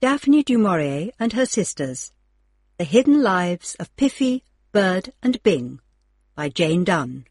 Daphne du Maurier and Her Sisters. The Hidden Lives of Piffy, Bird and Bing by Jane Dunn.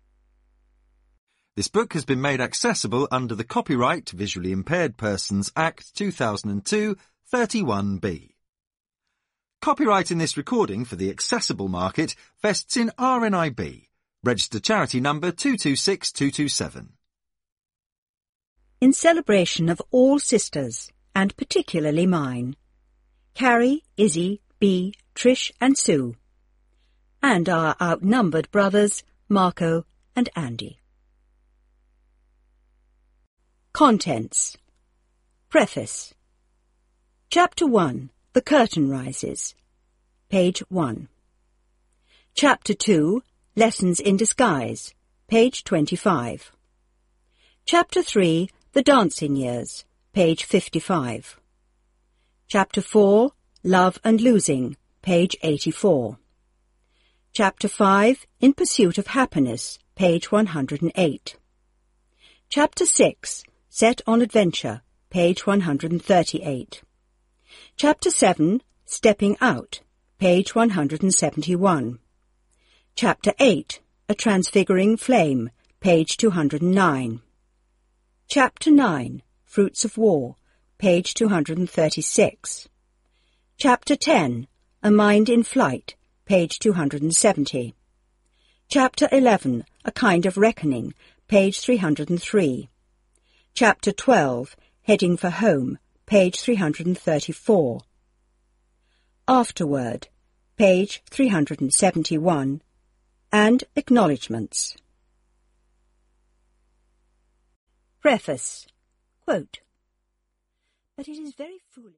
This book has been made accessible under the Copyright Visually Impaired Persons Act 2002 31B. Copyright in this recording for the accessible market vests in RNIB, registered charity number 226227. In celebration of all sisters, and particularly mine, Carrie, Izzy, Bea, Trish and Sue, and our outnumbered brothers, Marco and Andy. Contents. Preface. Chapter 1. The Curtain Rises. Page 1. Chapter 2. Lessons in Disguise. Page 25. Chapter 3. The Dancing Years. Page 55. Chapter 4. Love and Losing. Page 84. Chapter 5. In Pursuit of Happiness. Page 108. Chapter 6. Set on Adventure. Page 138. Chapter 7. Stepping Out. Page 171. Chapter 8. A Transfiguring Flame. Page 209. Chapter 9. Fruits of War. Page 236. Chapter 10. A Mind in Flight. Page 270. Chapter 11. A Kind of Reckoning. Page 303. Chapter 12. Heading for Home. Page 334. Afterword. Page 371. And Acknowledgements. Preface. Quote. But it is very foolish.